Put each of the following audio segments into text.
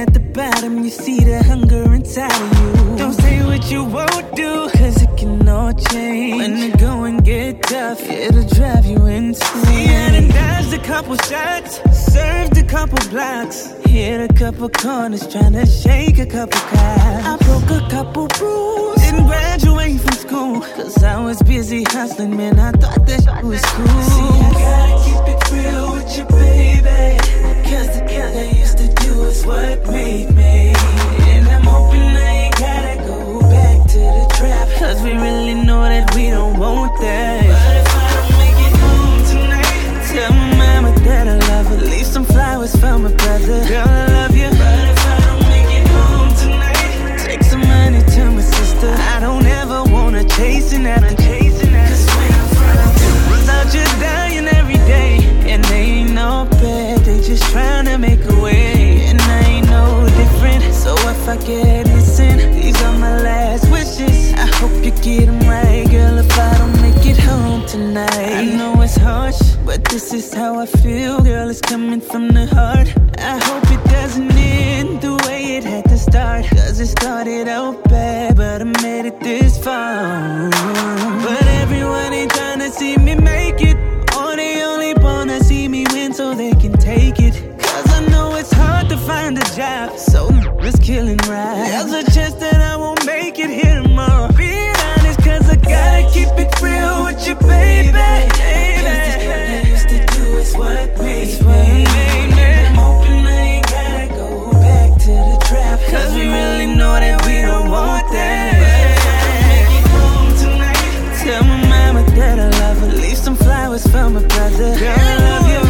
at the bottom, you see the hunger inside of you. Don't say what you won't do, cause it can all change. When the going get tough, it'll drive you insane. See, I done dodged a couple shots, served a couple blocks, hit a couple corners, tryna shake a couple cops. I broke a couple rules, didn't graduate from school, cause I was busy hustling, man, I thought that shit was cool. See, I gotta keep it real with you, baby, cause the girl I used to do is what made me. And I'm hoping I ain't gotta go back to the trap, cause we really know that we don't want that. But if I don't make it home tonight, tell my mama that I love her, leave some flowers for my brother. Girl, I love you. But if I don't make it home tonight, take some money to my sister. I don't ever wanna chasing after chasing after. Cause when I'm from out just dying every day, and they ain't no bad, they just tryna make a way. And I ain't no different, so if I get missing, these are my last wishes. I hope you get them right, girl, if I don't make it home tonight. I know it's harsh, but this is how I feel, girl, it's coming from the heart. I hope it doesn't end the way it had to start, cause it started out bad, but I made it this far. But everyone ain't tryna see me make it, or they only wanna see me win so they can take it. Cause I know it's hard to find a job, so it's killing right. There's a chance that I won't make it here tomorrow. Being honest, cause I gotta keep it real with you, baby. Cause this what I used to do is what made me. I'm hoping I ain't gotta go back to the trap, cause we really know that we don't want that. Tell my mama that I love her, leave some flowers for my brother. Girl, I love you.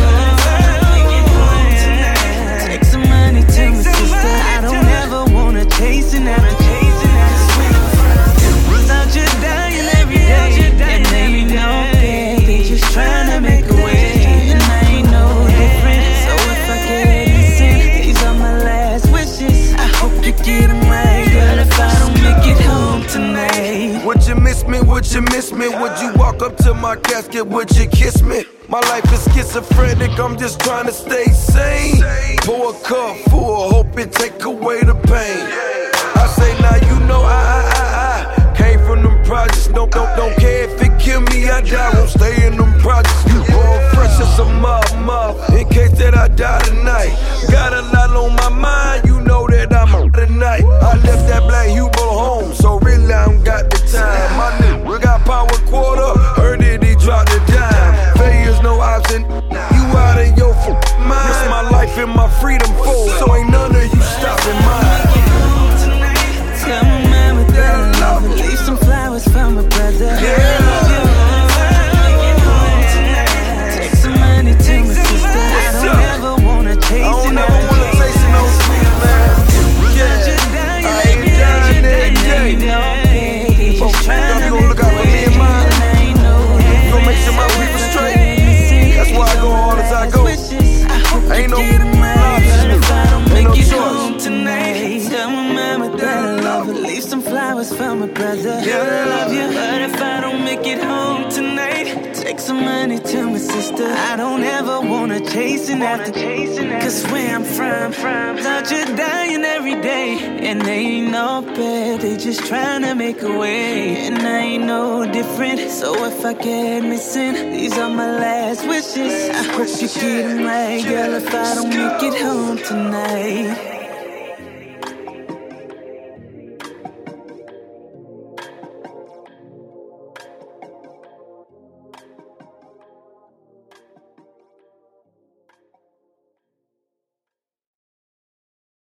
Take some money to my sister. I don't ever wanna chasing after chasing after. Cause I'm just dying every day, and they ain't no bad, they just tryna make a way. And I ain't no different, so if I get missing, these are my last wishes. I hope you get them right, girl, if I don't make it home tonight. Would you miss me? Would you miss me? Would you walk up to my casket? Would you kiss me? My life is schizophrenic, I'm just trying to stay sane. Pour a cup full, hope it take away the pain. I say now you know I came from them projects. Don't care if it kill me, I die. Won't stay in them projects. Born fresh as a muff, in case that I die tonight. Got a lot on my mind, you know that I'm up tonight. I left that black Hugo home, so really I don't got the time. My nigga got power quarter, heard that he dropped the dime. Failure's no option, you out of your mind. It's my life and my freedom full, so ain't none of you stopping mine. Tell my mama that I love her, leave some flowers for my brother. Yeah. Take some money to my sister. I don't ever wanna chase it. No sweet man. Yeah, I ain't dying every day. Folks, y'all gonna look out for me and mine. You gon' make sure my people straight. That's why I go hard as I go. Ain't no option, ain't no choice. Tonight, tell my mama that I love her, leave some flowers for my brother. Yeah, I love you, but if I don't make it home tonight, take some money to my sister. I don't ever wanna chasing after cause where I'm from, out just dying every day, and they ain't no bad, they just tryna make a way. And I ain't no different, so if I get missing, these are my last wishes. I hope you get them right, girl, if I don't make it home tonight.